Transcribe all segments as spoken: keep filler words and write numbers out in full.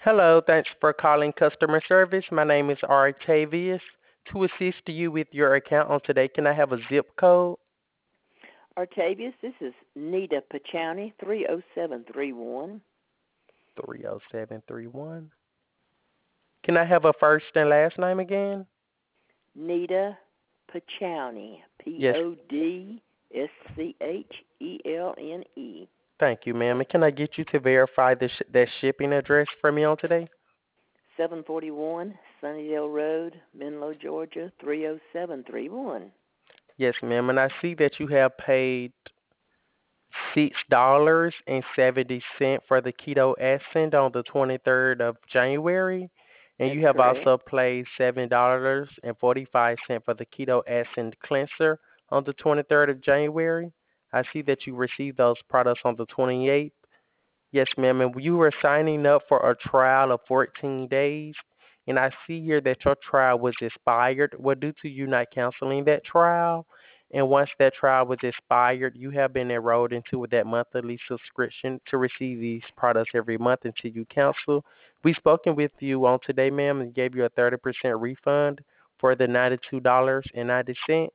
Hello, thanks for calling customer service. My name is Artavius. To assist you with your account on today, can I have a zip code? Artavius, this is Nita Pachowni, three oh seven three one. three oh seven three one. Can I have a first and last name again? Nita Pachowni, P Yes, O D S C H E L N E. thank you, ma'am. And can I get you to verify the sh- that shipping address for me on today? seven forty-one Sunnydale Road, Menlo, Georgia, three oh seven three one. Yes, ma'am. And I see that you have paid six dollars and seventy cent for the Keto Ascend on the twenty-third of January, and That's you have correct. also paid seven dollars and forty-five cent for the Keto Ascend Cleanser on the twenty-third of January. I see that you received those products on the twenty-eighth. Yes, ma'am, and you were signing up for a trial of fourteen days, and I see here that your trial was expired. Well, due to you not canceling that trial, and once that trial was expired, you have been enrolled into that monthly subscription to receive these products every month until you cancel. We've spoken with you on today, ma'am, and gave you a thirty percent refund for the ninety-two dollars and ninety cents.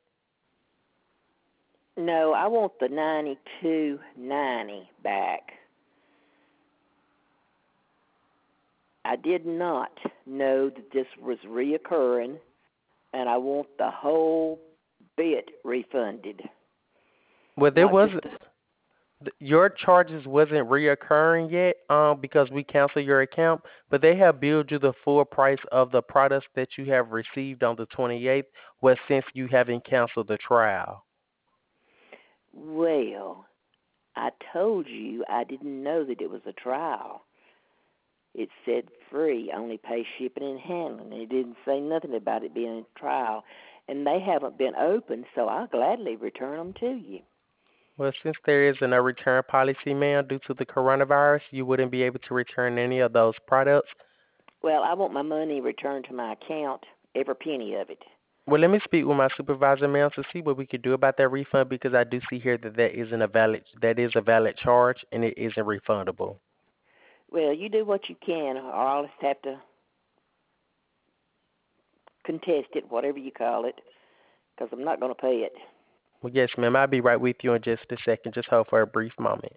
No, I want the ninety-two ninety back. I did not know that this was reoccurring, and I want the whole bit refunded, Well, there not was just the. th- your charges wasn't reoccurring yet um because we canceled your account, but they have billed you the full price of the products that you have received on the twenty-eighth, well, since you haven't canceled the trial. Well, I told you I didn't know that it was a trial. It said free, only pay shipping and handling. It didn't say nothing about it being a trial. And they haven't been open, so I'll gladly return them to you. Well, since there isn't a return policy, ma'am, due to the coronavirus, you wouldn't be able to return any of those products. Well, I want my money returned to my account, every penny of it. Well, let me speak with my supervisor, ma'am, to see what we could do about that refund because I do see here that that isn't a valid that is a valid charge and it isn't refundable. Well, you do what you can, or I'll just have to contest it, whatever you call it, because I'm not going to pay it. Well, yes, ma'am, I'll be right with you in just a second. Just hold for a brief moment.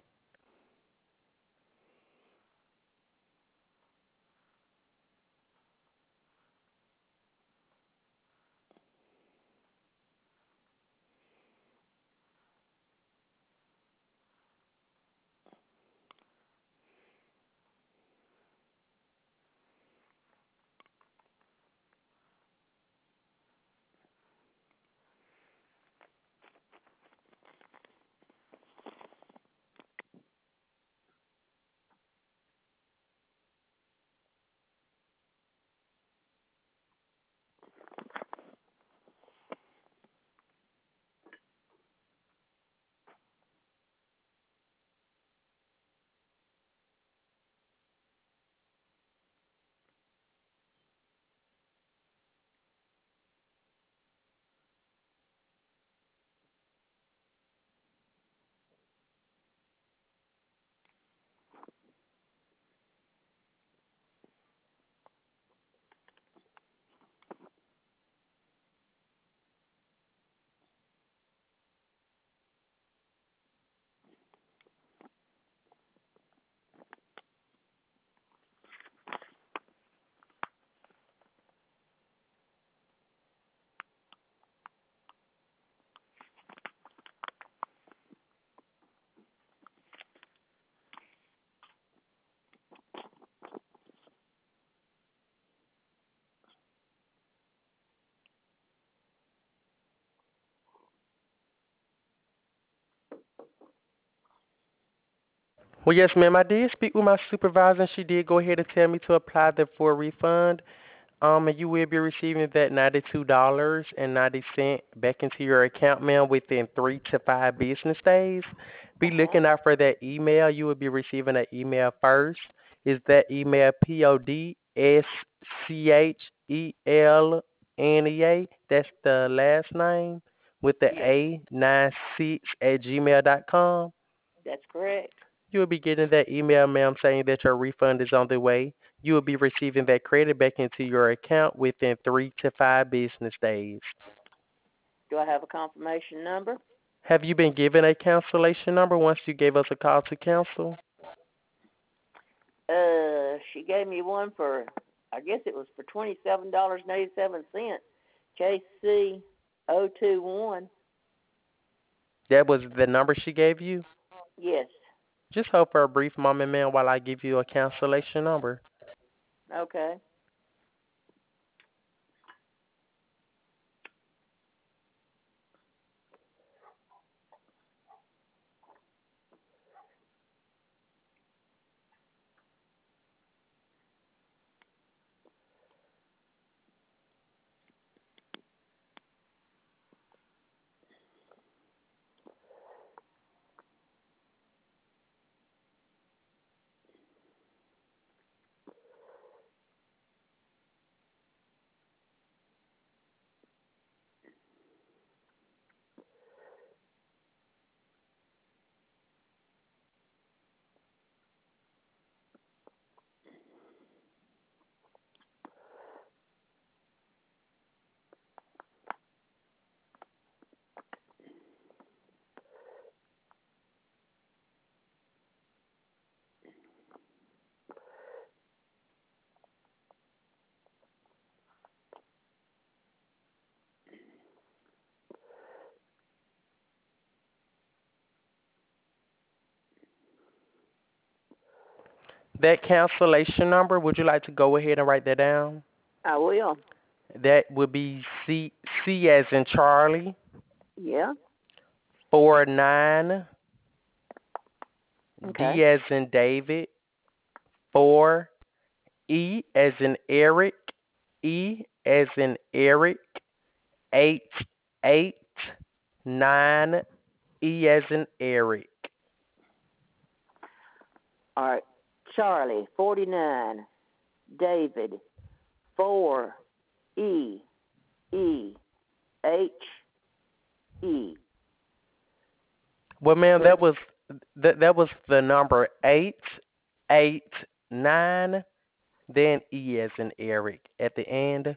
Well, yes, ma'am, I did speak with my supervisor, and she did go ahead and tell me to apply the full refund. Um, and you will be receiving that ninety-two dollars and ninety cent back into your account, ma'am, within three to five business days. Be Uh-huh. looking out for that email. You will be receiving an email first. Is that email P O D S C H E L N E A? That's the last name with the Yes, A nine six at gmail dot com. that's correct. You will be getting that email, ma'am, saying that your refund is on the way. You will be receiving that credit back into your account within three to five business days. Do I have a confirmation number? Have you been given a cancellation number once you gave us a call to cancel? Uh, she gave me one for, I guess it was for twenty-seven dollars and eighty-seven cents. K C zero two one. That was the number she gave you? Yes. Just hold for a brief moment, ma'am, while I give you a cancellation number. Okay. That cancellation number, would you like to go ahead and write that down? I will. That would be C C as in Charlie, Yeah. four nine, Okay. D as in David, four, E as in Eric, E as in Eric, eight, eight, nine, E as in Eric. All right. Charlie, forty-nine. David, four, E, E, H, E. Well, ma'am, that was that that was the number eight, eight, nine, then E as in Eric at the end.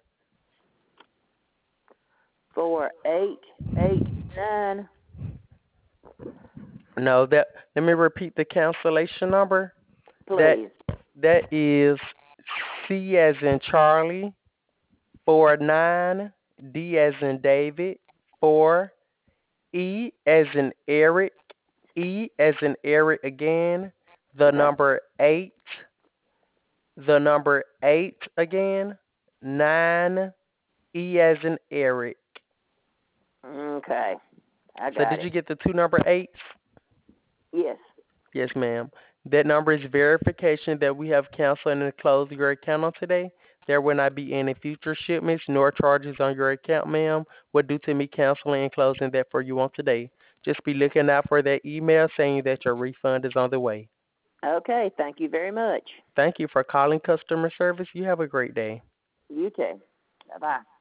Four, eight, eight, nine. No, that let me repeat the cancellation number. That Please. that is C as in Charlie, four nine, D as in David, four, E as in Eric, E as in Eric again, the Okay. number eight, the number eight again, nine, E as in Eric. Okay. I So got did it. you get the two number eights? Yes. Yes, ma'am. That number is verification that we have canceled and closed your account on today. There will not be any future shipments nor charges on your account, ma'am, what due to me canceling and closing that for you on today. Just be looking out for that email saying that your refund is on the way. Okay. Thank you very much. Thank you for calling customer service. You have a great day. You too. Bye-bye.